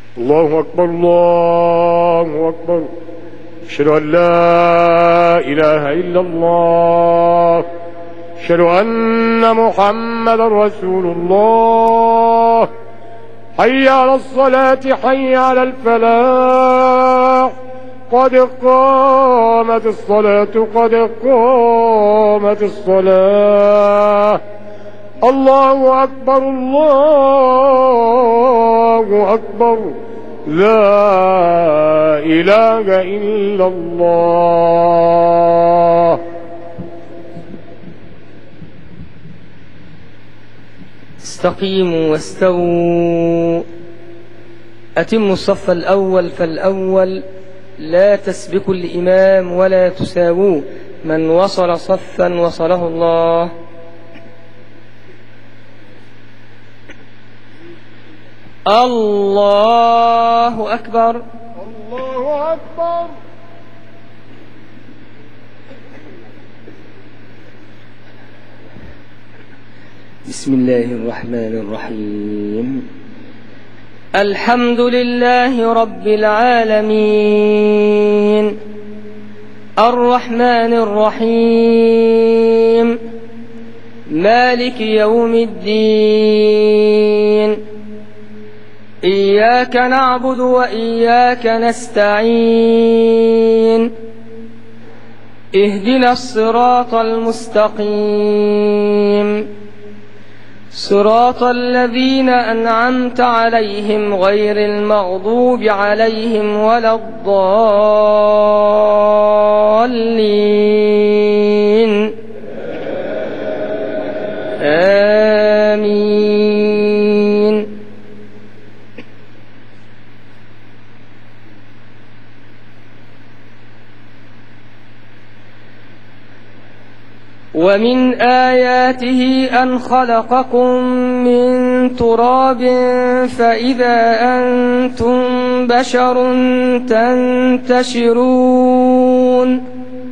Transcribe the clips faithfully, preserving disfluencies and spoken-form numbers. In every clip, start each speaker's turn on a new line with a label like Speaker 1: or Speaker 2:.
Speaker 1: الله أكبر الله أكبر. أشهد أن لا إله إلا الله. أشهد أن محمدا رسول الله. حي على الصلاة حي على الفلاح. قد قامت الصلاة قد قامت الصلاة. الله أكبر الله أكبر. لا إله إلا الله.
Speaker 2: استقيموا واستووا. أتموا الصف الأول فالأول، لا تسبقوا الإمام ولا تساووه، من وصل صفا وصله الله. الله أكبر
Speaker 1: الله أكبر.
Speaker 2: بسم الله الرحمن الرحيم. الحمد لله رب العالمين، الرحمن الرحيم، مالك يوم الدين، إياك نعبد وإياك نستعين، اهدنا الصراط المستقيم، صراط الذين أنعمت عليهم غير المغضوب عليهم ولا الضالين. آمين. ومن آياته أن خلقكم من تراب فإذا أنتم بشر تنتشرون.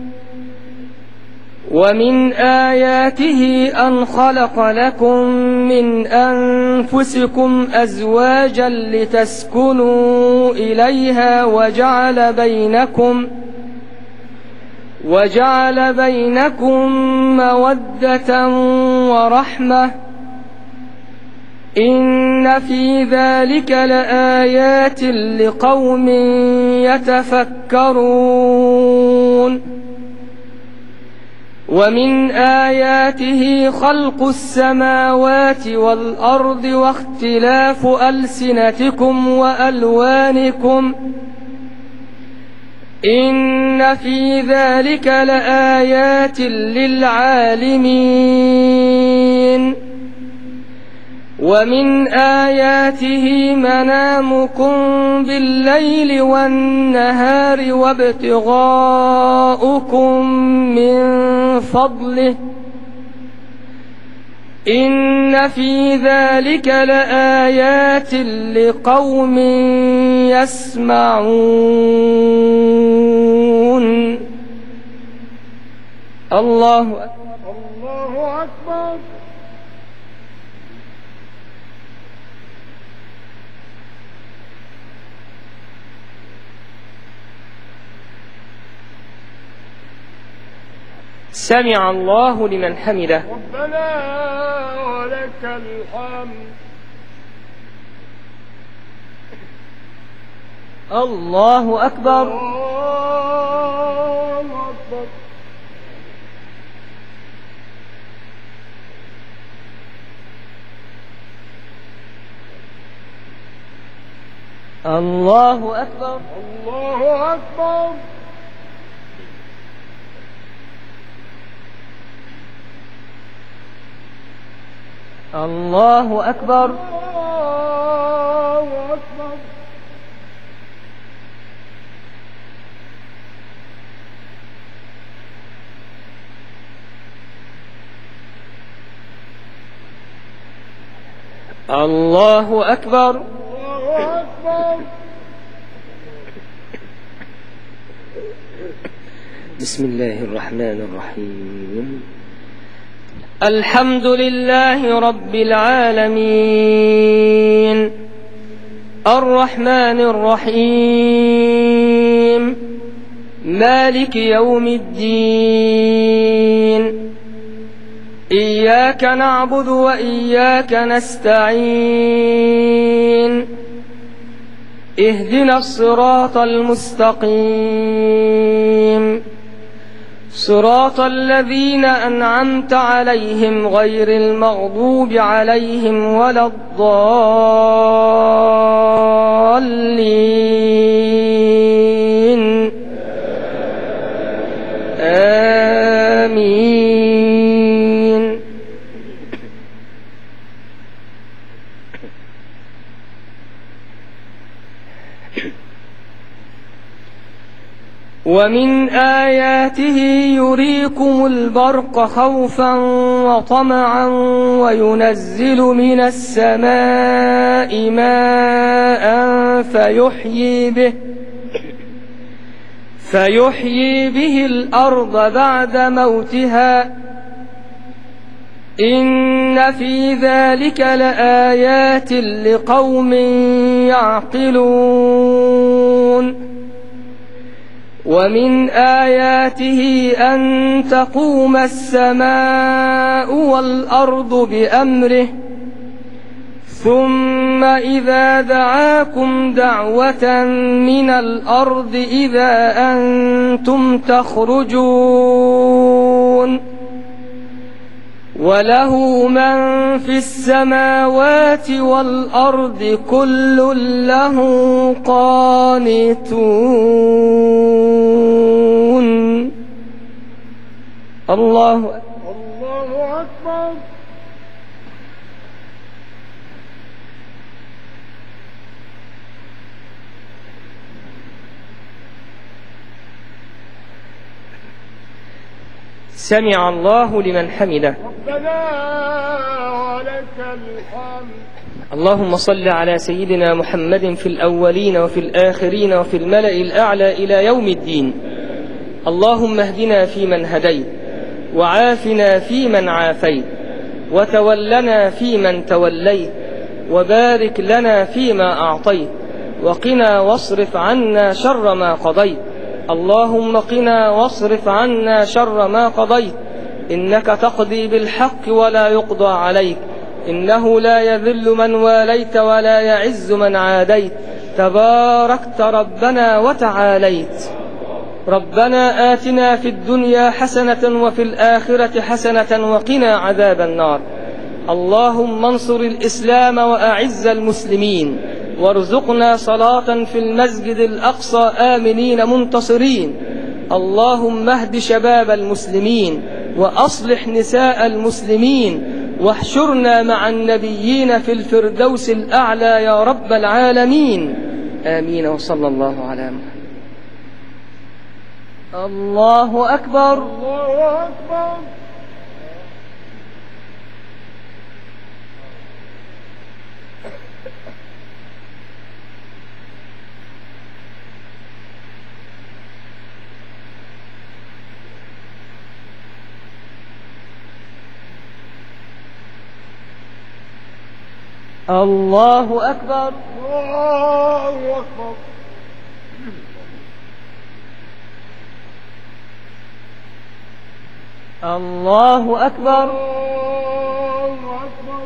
Speaker 2: ومن آياته أن خلق لكم من أنفسكم أزواجا لتسكنوا إليها وجعل بينكم وجعل بينكم مودة ورحمة، إن في ذلك لآيات لقوم يتفكرون. ومن آياته خلق السماوات والأرض واختلاف ألسنتكم وألوانكم، إن في ذلك لآيات للعالمين. ومن آياته منامكم بالليل والنهار وابتغاؤكم من فضله، إن في ذلك لآيات لقوم يسمعون. الله أكبر
Speaker 1: الله أكبر.
Speaker 2: سمع الله لمن حمده.
Speaker 1: ربنا ولك الحمد.
Speaker 2: الله أكبر.
Speaker 1: الله أكبر.
Speaker 2: الله أكبر.
Speaker 1: الله أكبر.
Speaker 2: الله أكبر.
Speaker 1: الله أكبر.
Speaker 2: الله أكبر.
Speaker 1: الله أكبر.
Speaker 2: بسم الله الرحمن الرحيم. الحمد لله رب العالمين، الرحمن الرحيم مالك يوم الدين إياك نعبد وإياك نستعين اهدنا الصراط المستقيم صراط الذين أنعمت عليهم غير المغضوب عليهم ولا الضالين آمين. ومن آياته يريكم البرق خوفا وطمعا وينزل من السماء ماء فيحيي به فيحيي به الأرض بعد موتها إن في ذلك لآيات لقوم يعقلون. ومن آياته أن تقوم السماء والأرض بأمره ثم إذا دعاكم دعوة من الأرض إذا أنتم تخرجون وله من في السماوات والأرض كل له قانتون. الله
Speaker 1: الله أكبر.
Speaker 2: سمع الله لمن حمده.
Speaker 1: ربنا ولك الحمد.
Speaker 2: اللهم صل على سيدنا محمد في الأولين وفي الآخرين وفي الملأ الأعلى إلى يوم الدين. اللهم اهدنا فيمن هديت وعافنا فيمن عافيت وتولنا فيمن توليت وبارك لنا فيما أعطيت وقنا واصرف عنا شر ما قضيت. اللهم قنا واصرف عنا شر ما قضيت إنك تقضي بالحق ولا يقضى عليك إنه لا يذل من واليت ولا يعز من عاديت تباركت ربنا وتعاليت. ربنا آتنا في الدنيا حسنة وفي الآخرة حسنة وقنا عذاب النار. اللهم انصر الإسلام وأعز المسلمين وارزقنا صلاة في المسجد الأقصى آمنين منتصرين. اللهم اهد شباب المسلمين وأصلح نساء المسلمين واحشرنا مع النبيين في الفردوس الأعلى يا رب العالمين. آمين. وصلى الله على محمد. الله أكبر.
Speaker 1: الله أكبر.
Speaker 2: الله أكبر.
Speaker 1: الله أكبر.
Speaker 2: الله أكبر.
Speaker 1: الله أكبر.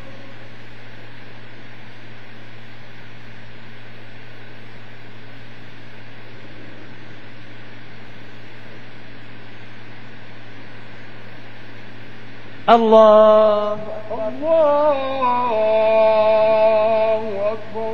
Speaker 2: الله
Speaker 1: الله أكبر.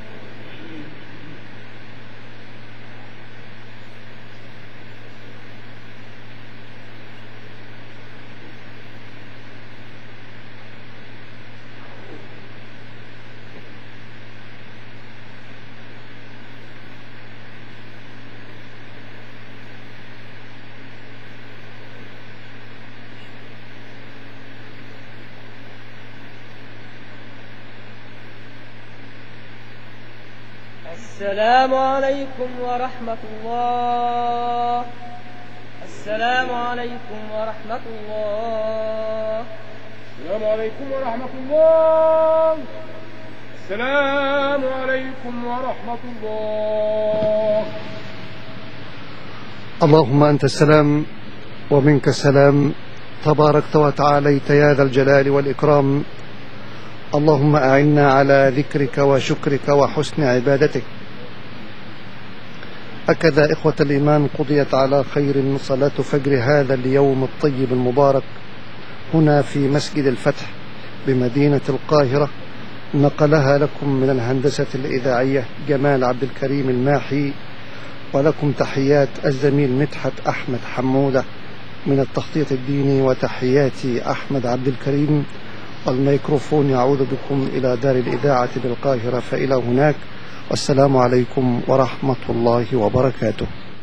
Speaker 2: السلام عليكم ورحمة الله. السلام عليكم ورحمة الله.
Speaker 1: السلام عليكم ورحمة الله. السلام عليكم ورحمة الله.
Speaker 3: اللهم أنت السلام ومنك السلام، تباركت وتعاليت يا ذا الجلال والإكرام. اللهم أعنا على ذكرك وشكرك وحسن عبادتك. هكذا إخوة الإيمان قضيت على خير صلاة فجر هذا اليوم الطيب المبارك هنا في مسجد الفتح بمدينة القاهرة. نقلها لكم من الهندسة الإذاعية جمال عبد الكريم الماحي، ولكم تحيات الزميل مدحت أحمد حمودة من التخطيط الديني، وتحياتي أحمد عبد الكريم. والميكروفون يعود بكم إلى دار الإذاعة بالقاهرة، فإلى هناك، والسلام عليكم ورحمة الله وبركاته.